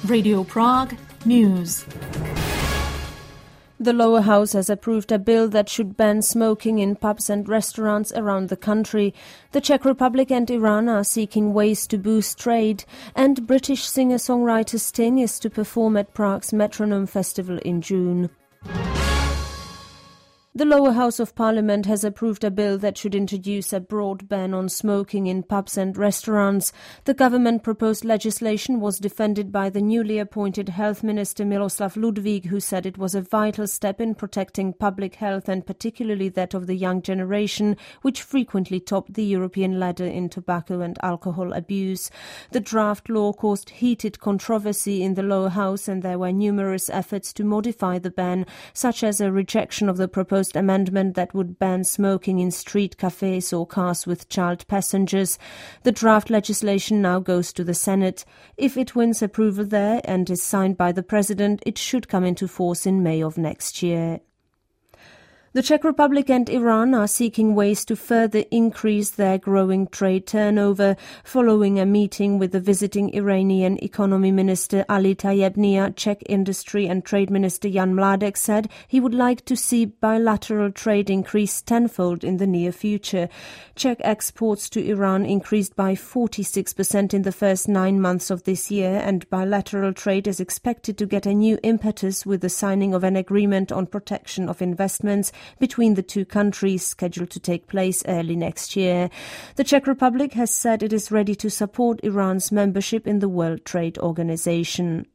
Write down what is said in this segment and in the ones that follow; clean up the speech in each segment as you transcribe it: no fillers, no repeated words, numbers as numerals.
Radio Prague News. The lower house has approved a bill that should ban smoking in pubs and restaurants around the country. The Czech Republic and Iran are seeking ways to boost trade, and British singer-songwriter Sting is to perform at Prague's Metronome Festival in June. The lower house of parliament has approved a bill that should introduce a broad ban on smoking in pubs and restaurants. The government-proposed legislation was defended by the newly appointed health minister Miloslav Ludvík, who said it was a vital step in protecting public health and particularly that of the young generation, which frequently topped the European ladder in tobacco and alcohol abuse. The draft law caused heated controversy in the lower house, and there were numerous efforts to modify the ban, such as a rejection of the proposed amendment that would ban smoking in street cafes or cars with child passengers. The draft legislation now goes to the Senate. If it wins approval there and is signed by the President, it should come into force in May of next year. The Czech Republic and Iran are seeking ways to further increase their growing trade turnover. Following a meeting with the visiting Iranian economy minister Ali Tayebnia, Czech industry and trade minister Jan Mládek said he would like to see bilateral trade increase tenfold in the near future. Czech exports to Iran increased by 46% in the first 9 months of this year, and bilateral trade is expected to get a new impetus with the signing of an agreement on protection of investments between the two countries, scheduled to take place early next year. The Czech Republic has said it is ready to support Iran's membership in the World Trade Organization.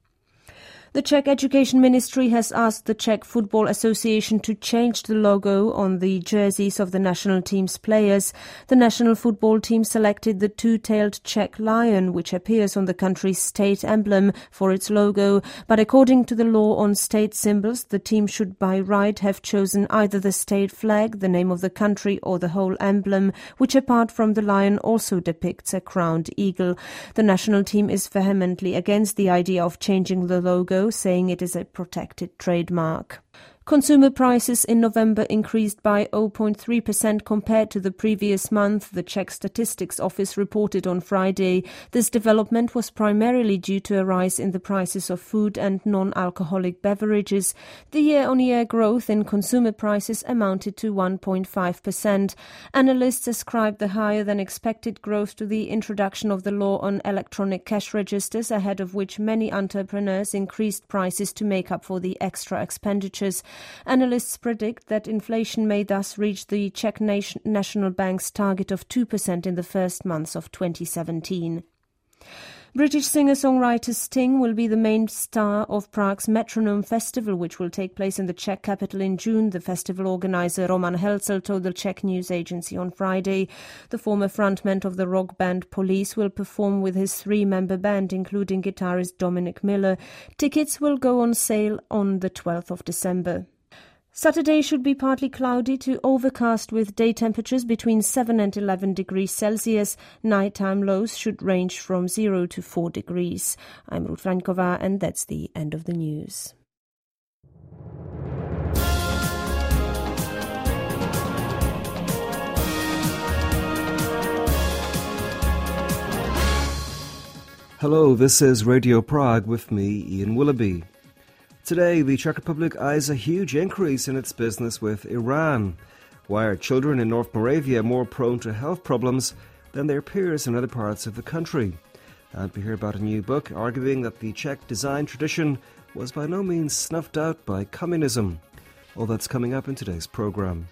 The Czech Education Ministry has asked the Czech Football Association to change the logo on the jerseys of the national team's players. The national football team selected the two-tailed Czech lion, which appears on the country's state emblem, for its logo. But according to the law on state symbols, the team should by right have chosen either the state flag, the name of the country, or the whole emblem, which apart from the lion also depicts a crowned eagle. The national team is vehemently against the idea of changing the logo, saying it is a protected trademark. Consumer prices in November increased by 0.3% compared to the previous month, the Czech Statistics Office reported on Friday. This development was primarily due to a rise in the prices of food and non-alcoholic beverages. The year-on-year growth in consumer prices amounted to 1.5%. Analysts ascribed the higher-than-expected growth to the introduction of the law on electronic cash registers, ahead of which many entrepreneurs increased prices to make up for the extra expenditures. Analysts predict that inflation may thus reach the Czech National Bank's target of 2% in the first months of 2017. British singer-songwriter Sting will be the main star of Prague's Metronome Festival, which will take place in the Czech capital in June, the festival organizer Roman Helzel told the Czech news agency on Friday. The former frontman of the rock band Police will perform with his 3-member band, including guitarist Dominic Miller. Tickets will go on sale on the 12th of December. Saturday should be partly cloudy to overcast with day temperatures between 7 and 11 degrees Celsius. Nighttime lows should range from 0 to 4 degrees. I'm Ruth Franková, and that's the end of the news. Hello, this is Radio Prague with me, Ian Willoughby. Today, the Czech Republic eyes a huge increase in its business with Iran. Why are children in North Moravia more prone to health problems than their peers in other parts of the country? And we hear about a new book arguing that the Czech design tradition was by no means snuffed out by communism. All that's coming up in today's programme.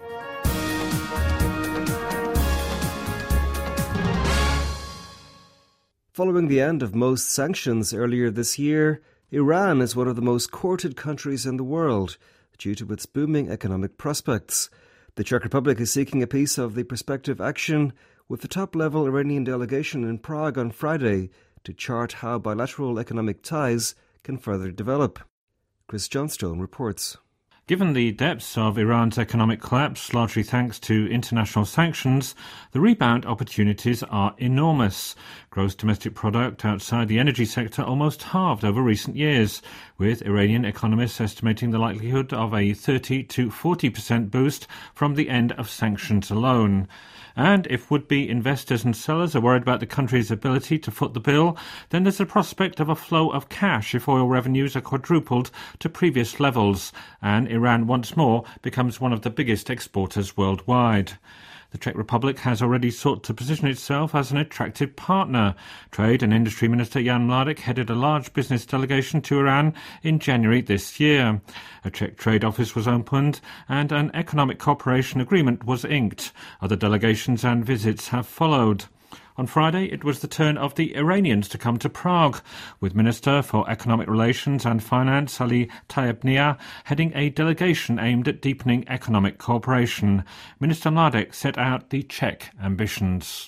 Following the end of most sanctions earlier this year, Iran is one of the most courted countries in the world due to its booming economic prospects. The Czech Republic is seeking a piece of the prospective action with the top-level Iranian delegation in Prague on Friday to chart how bilateral economic ties can further develop. Chris Johnstone reports. Given the depths of Iran's economic collapse, largely thanks to international sanctions, the rebound opportunities are enormous. Gross domestic product outside the energy sector almost halved over recent years, with Iranian economists estimating the likelihood of a 30 to 40% boost from the end of sanctions alone. And if would-be investors and sellers are worried about the country's ability to foot the bill, then there's a prospect of a flow of cash if oil revenues are quadrupled to previous levels, and Iran once more becomes one of the biggest exporters worldwide. The Czech Republic has already sought to position itself as an attractive partner. Trade and Industry Minister Jan Mládek headed a large business delegation to Iran in January this year. A Czech trade office was opened and an economic cooperation agreement was inked. Other delegations and visits have followed. On Friday, it was the turn of the Iranians to come to Prague, with Minister for Economic Relations and Finance Ali Tayyip heading a delegation aimed at deepening economic cooperation. Minister Mládek set out the Czech ambitions.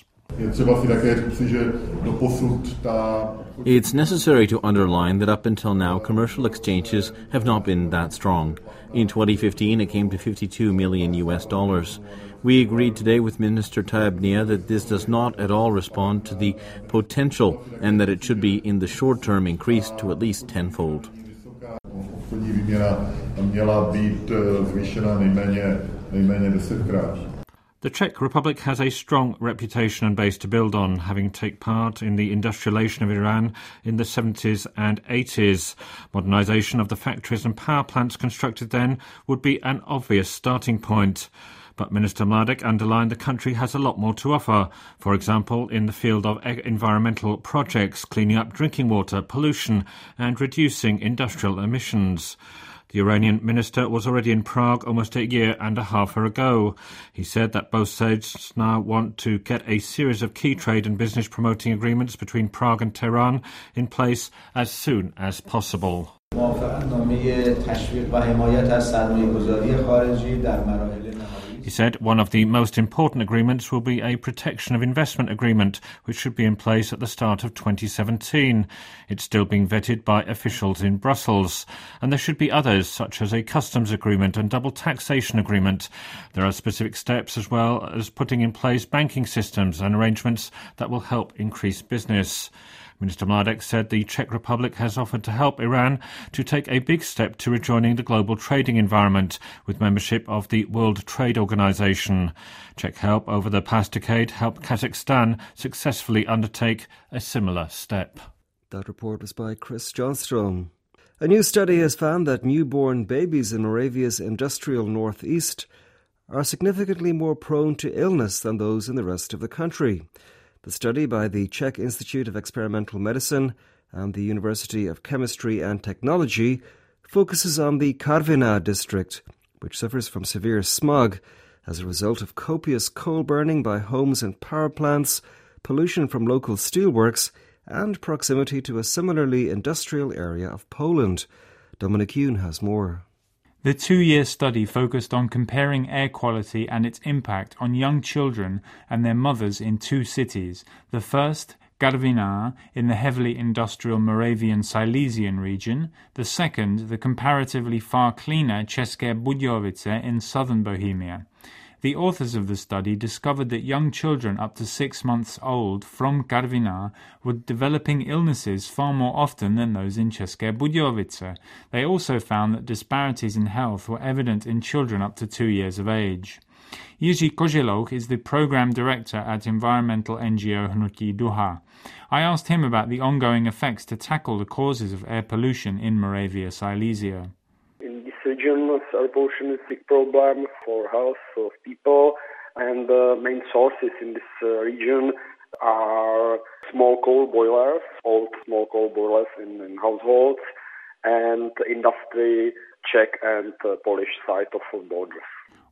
It's necessary to underline that up until now, commercial exchanges have not been that strong. In 2015, it came to $52 million. We agreed today with Minister Tayyip that this does not at all respond to the potential and that it should be in the short term increased to at least tenfold. The Czech Republic has a strong reputation and base to build on, having taken part in the industrialization of Iran in the 70s and 80s. Modernization of the factories and power plants constructed then would be an obvious starting point. But Minister Mládek underlined the country has a lot more to offer, for example, in the field of environmental projects, cleaning up drinking water, pollution and reducing industrial emissions. The Iranian minister was already in Prague almost a year and a half ago. He said that both sides now want to get a series of key trade and business promoting agreements between Prague and Tehran in place as soon as possible. He said one of the most important agreements will be a protection of investment agreement, which should be in place at the start of 2017. It's still being vetted by officials in Brussels. And there should be others, such as a customs agreement and double taxation agreement. There are specific steps as well as putting in place banking systems and arrangements that will help increase business. Minister Mládek said the Czech Republic has offered to help Iran to take a big step to rejoining the global trading environment with membership of the World Trade Organization. Czech help over the past decade helped Kazakhstan successfully undertake a similar step. That report was by Chris Johnstone. A new study has found that newborn babies in Moravia's industrial northeast are significantly more prone to illness than those in the rest of the country. The study by the Czech Institute of Experimental Medicine and the University of Chemistry and Technology focuses on the Karviná district, which suffers from severe smog as a result of copious coal burning by homes and power plants, pollution from local steelworks, and proximity to a similarly industrial area of Poland. Dominic Yoon has more. The 2-year study focused on comparing air quality and its impact on young children and their mothers in 2 cities. The first, Karviná, in the heavily industrial Moravian Silesian region. The second, the comparatively far cleaner České Budějovice in southern Bohemia. The authors of the study discovered that young children up to 6 months old from Karviná were developing illnesses far more often than those in České Budějovice. They also found that disparities in health were evident in children up to 2 years of age. Jiří Koželouch is the program director at environmental NGO Hnutí Duha. I asked him about the ongoing effects to tackle the causes of air pollution in Moravia Silesia. Region, air pollution is a big problem for health of people, and the main sources in this region are small coal boilers, old small coal boilers in households, and industry Czech and Polish side of borders.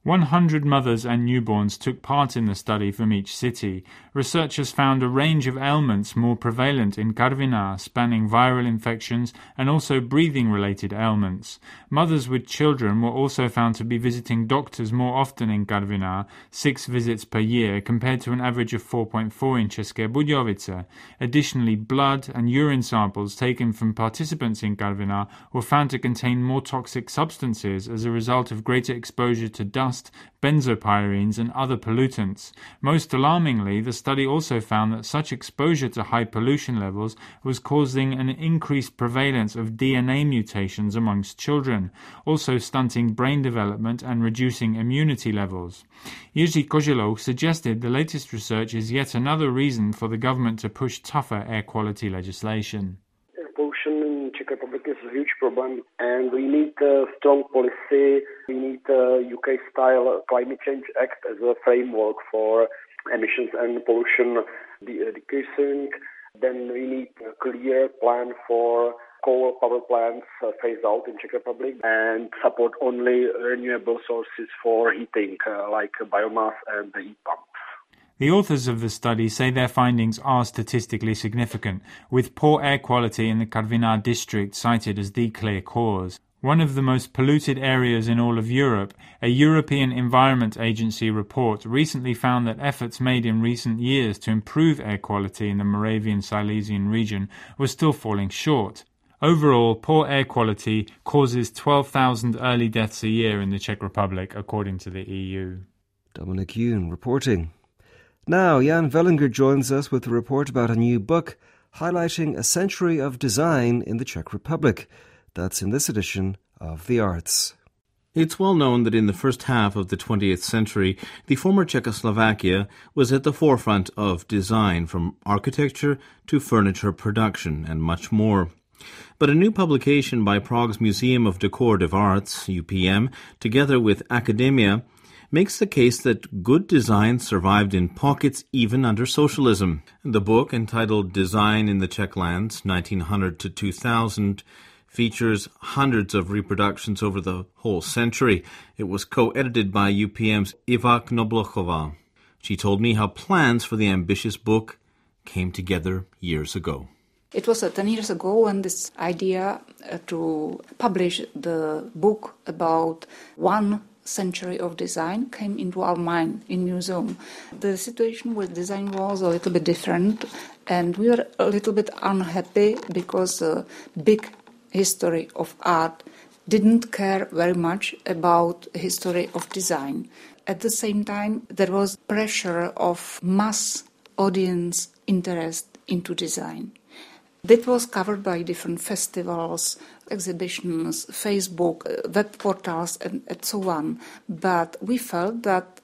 100 mothers and newborns took part in the study from each city. Researchers found a range of ailments more prevalent in Karviná, spanning viral infections and also breathing-related ailments. Mothers with children were also found to be visiting doctors more often in Karviná, 6 visits per year, compared to an average of 4.4 in České Budějovice. Additionally, blood and urine samples taken from participants in Karviná were found to contain more toxic substances as a result of greater exposure to dust, benzopyrenes and other pollutants. Most alarmingly, the study also found that such exposure to high pollution levels was causing an increased prevalence of DNA mutations amongst children, also stunting brain development and reducing immunity levels. Jiří Koželouch suggested the latest research is yet another reason for the government to push tougher air quality legislation. Pollution in Czech Republic is a huge problem, and we need a strong policy. We need a UK-style Climate Change Act as a framework for emissions and pollution decreasing. Then we need a clear plan for coal power plants phased out in Czech Republic and support only renewable sources for heating, like biomass and the heat pumps. The authors of the study say their findings are statistically significant, with poor air quality in the Karviná district cited as the clear cause. One of the most polluted areas in all of Europe, a European Environment Agency report recently found that efforts made in recent years to improve air quality in the Moravian-Silesian region were still falling short. Overall, poor air quality causes 12,000 early deaths a year in the Czech Republic, according to the EU. Dominic Yoon reporting. Now, Jan Vellinger joins us with a report about a new book highlighting a century of design in the Czech Republic. That's in this edition of The Arts. It's well known that in the first half of the 20th century, the former Czechoslovakia was at the forefront of design, from architecture to furniture production and much more. But a new publication by Prague's Museum of Decorative Arts, UPM, together with Academia, makes the case that good design survived in pockets even under socialism. The book, entitled Design in the Czech Lands, 1900 to 2000, features hundreds of reproductions over the whole century. It was co-edited by UPM's Iva Knoblochová. She told me how plans for the ambitious book came together years ago. It was 10 years ago when this idea to publish the book about one century of design came into our mind in museum. The situation with design was a little bit different, and we were a little bit unhappy because the big history of art didn't care very much about history of design. At the same time, there was pressure of mass audience interest into design. That was covered by different festivals, exhibitions, Facebook, web portals, and so on. But we felt that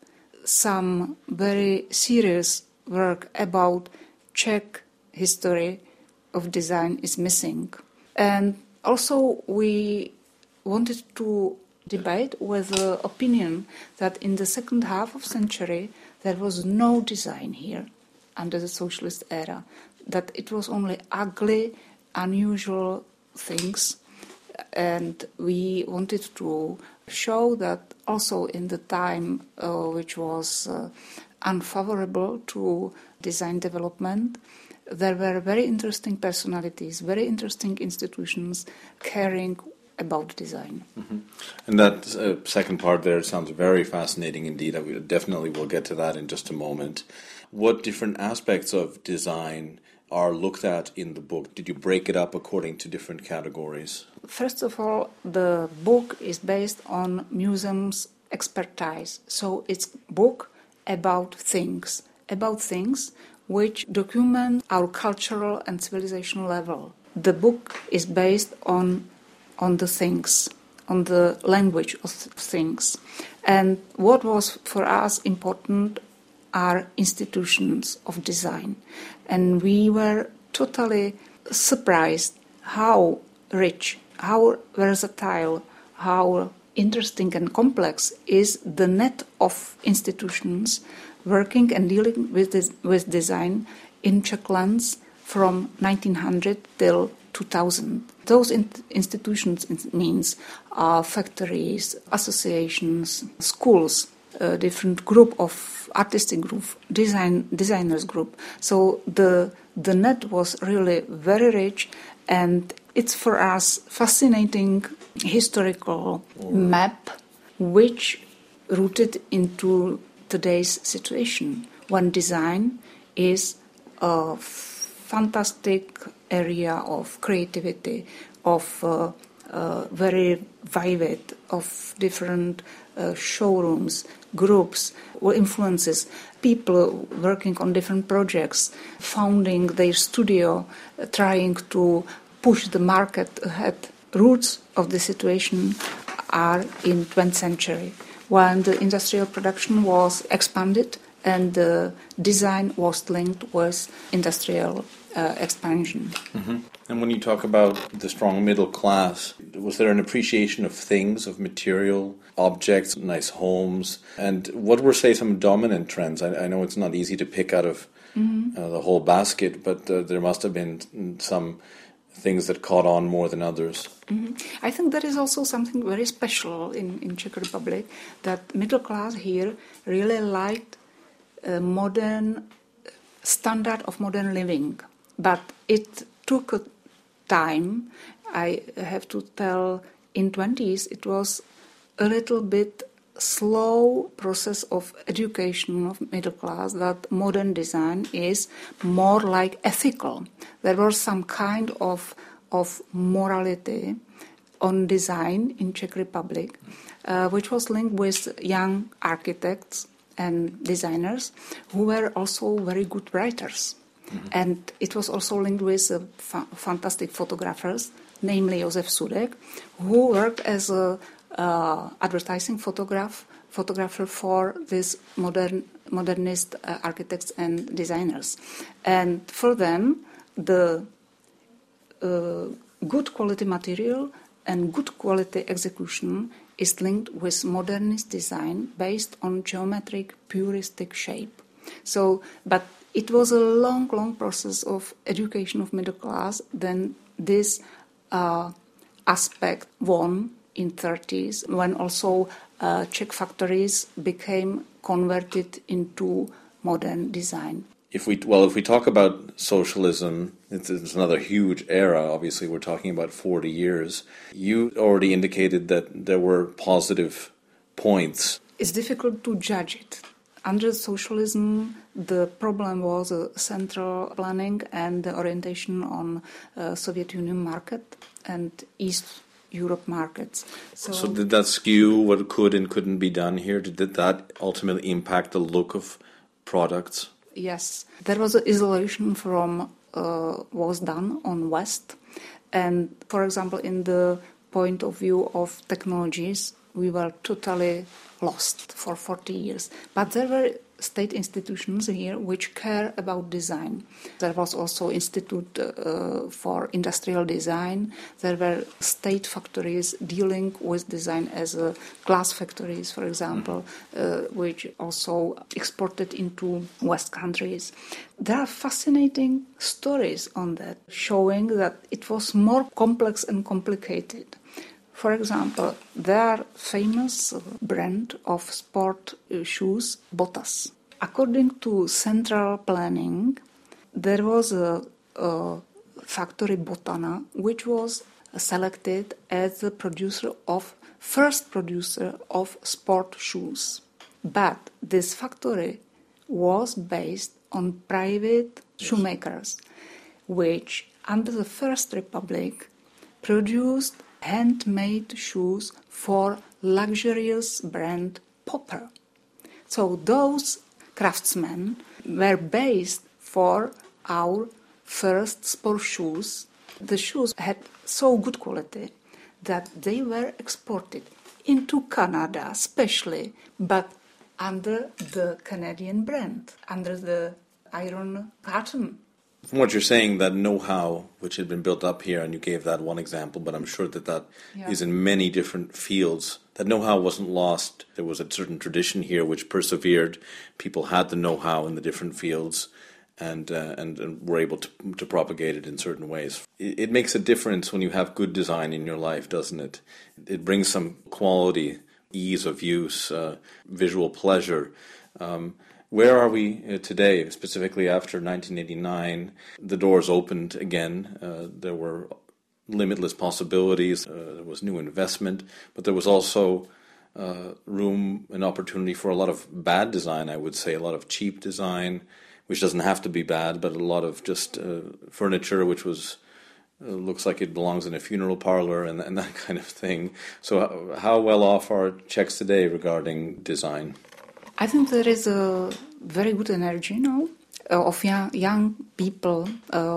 some very serious work about Czech history of design is missing. And also we wanted to debate with the opinion that in the second half of century there was no design here under the socialist era, that it was only ugly, unusual things. And we wanted to show that also in the time which was unfavorable to design development, there were very interesting personalities, very interesting institutions caring about design. Mm-hmm. And that second part there sounds very fascinating indeed. I definitely will get to that in just a moment. What different aspects of design are looked at in the book? Did you break it up according to different categories? First of all, the book is based on museum's expertise. So it's a book about things which document our cultural and civilizational level. The book is based on the things, on the language of things. And what was for us important are institutions of design. And we were totally surprised how rich, how versatile, how interesting and complex is the net of institutions working and dealing with design in Czech lands from 1900 till 2000. Those institutions means factories, associations, schools, different group of artistic group, designers group. So the net was really very rich, and it's for us fascinating historical map which rooted into today's situation when design is a fantastic area of creativity, of very vivid, of different showrooms, groups, or influences, people working on different projects, founding their studio, trying to push the market ahead. Roots of the situation are in 20th century, when the industrial production was expanded and the design was linked with industrial expansion. Mm-hmm. And when you talk about the strong middle class, was there an appreciation of things, of material objects, nice homes? And what were, say, some dominant trends? I know it's not easy to pick out of the whole basket, but there must have been some things that caught on more than others. Mm-hmm. I think that is also something very special in Czech Republic, that middle class here really liked modern standard of modern living. But it took a time. I have to tell, in 20s it was a little bit slow process of education of middle class, that modern design is more like ethical. There was some kind of morality on design in Czech Republic, which was linked with young architects and designers who were also very good writers. Mm-hmm. And it was also linked with fantastic photographers, namely Josef Sudek, who worked as a advertising photographer for these modernist architects and designers. And for them, the good quality material and good quality execution is linked with modernist design based on geometric, puristic shape. So, but it was a long process of education of middle class. Then this aspect won in 30s, when also Czech factories became converted into modern design. If we talk about socialism, it's another huge era. Obviously, we're talking about 40 years. You already indicated that there were positive points. It's difficult to judge it. Under socialism, the problem was central planning and the orientation on Soviet Union market and East Europe markets. So did that skew what could and couldn't be done here? Did that ultimately impact the look of products? Yes. There was an isolation from was done on West. And, for example, in the point of view of technologies, we were totally lost for 40 years. But there were state institutions here which care about design. There was also Institute for Industrial Design. There were state factories dealing with design as glass factories, for example, which also exported into West countries. There are fascinating stories on that, showing that it was more complex and complicated. For example, their famous brand of sport shoes, Bottas. According to central planning, there was a factory, Botana, which was selected as the first producer of sport shoes. But this factory was based on private shoemakers, which, under the First Republic, produced handmade shoes for luxurious brand Popper. So those craftsmen were based for our first sport shoes. The shoes had so good quality that they were exported into Canada especially, but under the Canadian brand, under the Iron Curtain. From what you're saying, that know-how which had been built up here, and you gave that one example, but I'm sure that is in many different fields. That know-how wasn't lost. There was a certain tradition here which persevered. People had the know-how in the different fields, and were able to propagate it in certain ways. It makes a difference when you have good design in your life, doesn't it? It brings some quality, ease of use, visual pleasure. Where are we today, specifically after 1989? The doors opened again. There were limitless possibilities. There was new investment, but there was also room and opportunity for a lot of bad design, I would say, a lot of cheap design, which doesn't have to be bad, but a lot of just furniture which was looks like it belongs in a funeral parlor and that kind of thing. So how well off are Czechs today regarding design? I think there is a very good energy now of young people.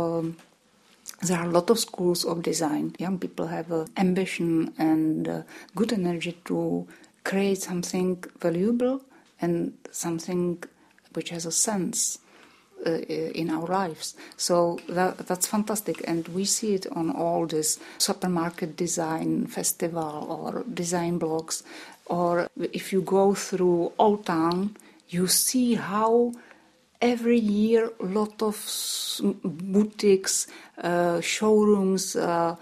There are a lot of schools of design. Young people have ambition and good energy to create something valuable and something which has a sense in our lives. So that's fantastic. And we see it on all this supermarket design festival or design blogs. Or if you go through Old Town, you see how every year a lot of boutiques, showrooms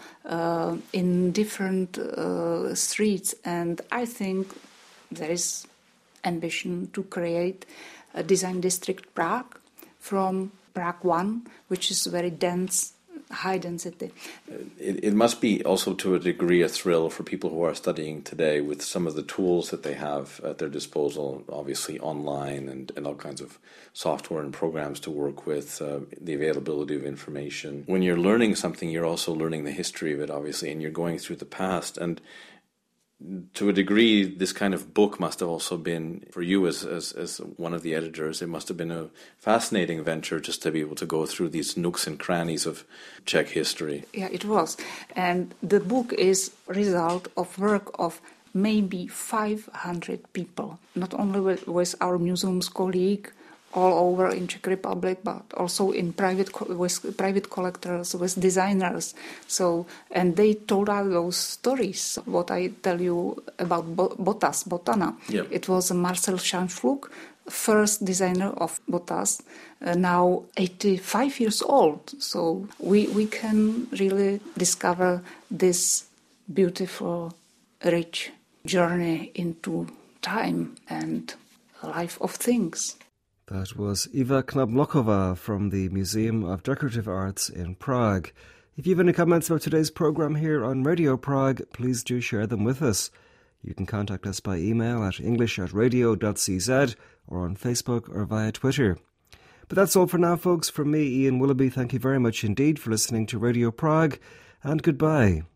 in different streets. And I think there is ambition to create a design district Prague from Prague 1, which is very dense, high density. It must be also to a degree a thrill for people who are studying today with some of the tools that they have at their disposal, obviously online and all kinds of software and programs to work with, the availability of information. When you're learning something, you're also learning the history of it, obviously, and you're going through the past. And to a degree, this kind of book must have also been, for you as one of the editors, it must have been a fascinating venture just to be able to go through these nooks and crannies of Czech history. Yeah, it was. And the book is a result of work of maybe 500 people, not only with our museum's colleague all over in Czech Republic, but also in with private collectors, with designers. So, and they told us those stories. What I tell you about Botana. Yep. It was Marcel Schanflug, first designer of Botas, now 85 years old. So we can really discover this beautiful, rich journey into time and life of things. That was Eva Knoblochova from the Museum of Decorative Arts in Prague. If you have any comments about today's programme here on Radio Prague, please do share them with us. You can contact us by email at english@radio.cz or on Facebook or via Twitter. But that's all for now, folks. From me, Ian Willoughby, thank you very much indeed for listening to Radio Prague, and goodbye.